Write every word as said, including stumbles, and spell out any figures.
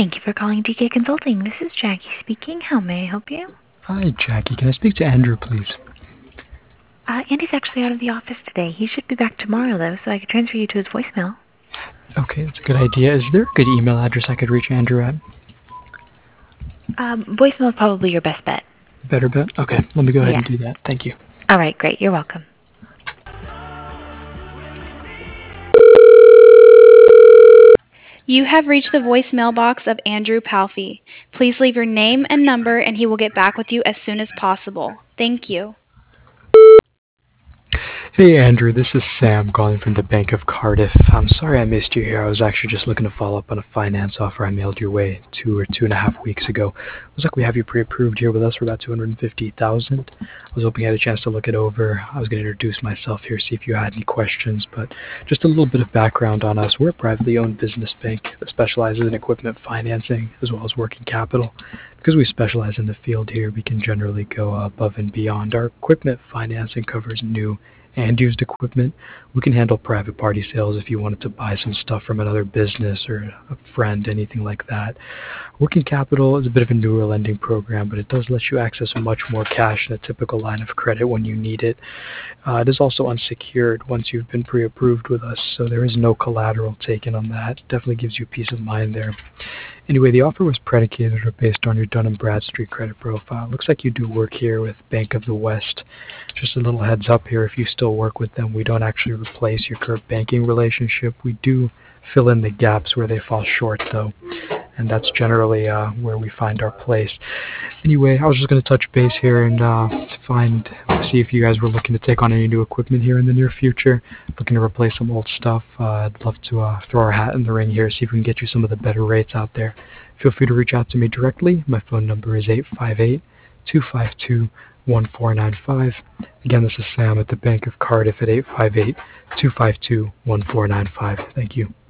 Thank you for calling D K Consulting. This is Jackie speaking. How may I help you? Hi, Jackie. Can I speak to Andrew, please? Uh, Andy's actually out of the office today. He should be back tomorrow, though, so I could transfer you to his voicemail. Okay, that's a good idea. Is there a good email address I could reach Andrew at? Um, voicemail is probably your best bet. Better bet? Okay, let me go ahead Yes. and do that. Thank you. All right, great. You're welcome. You have reached the voicemail box of Andrew Palfy. Please leave your name and number, and he will get back with you as soon as possible. Thank you. Hey, Andrew. This is Sam calling from the Bank of Cardiff. I'm sorry I missed you here. I was actually just looking to follow up on a finance offer I mailed your way two or two and a half weeks ago. Looks like we have you pre-approved here with us for about two hundred fifty thousand dollars. I was hoping you had a chance to look it over. I was going to introduce myself here, see if you had any questions, but just a little bit of background on us. We're a privately owned business bank that specializes in equipment financing as well as working capital. Because we specialize in the field here, we can generally go above and beyond. Our equipment financing covers new and used equipment. We can handle private party sales if you wanted to buy some stuff from another business or a friend, anything like that. Working capital is a bit of a newer lending program, but it does let you access much more cash than a typical line of credit when you need it. Uh, it is also unsecured once you've been pre-approved with us, so there is no collateral taken on that. Definitely gives you peace of mind there. Anyway, the offer was predicated or based on your Dun and Bradstreet credit profile. Looks like you do work here with Bank of the West. Just a little heads up here, if you still work with them, we don't actually replace your current banking relationship. We do fill in the gaps where they fall short, though, and that's generally uh, where we find our place. Anyway, I was just going to touch base here and uh, find, see if you guys were looking to take on any new equipment here in the near future, looking to replace some old stuff. Uh, I'd love to uh, throw our hat in the ring here, see if we can get you some of the better rates out there. Feel free to reach out to me directly. My phone number is eight five eight, two five two, one four nine five. Again, this is Sam at the Bank of Cardiff at eight five eight, two five two, one four nine five. Thank you.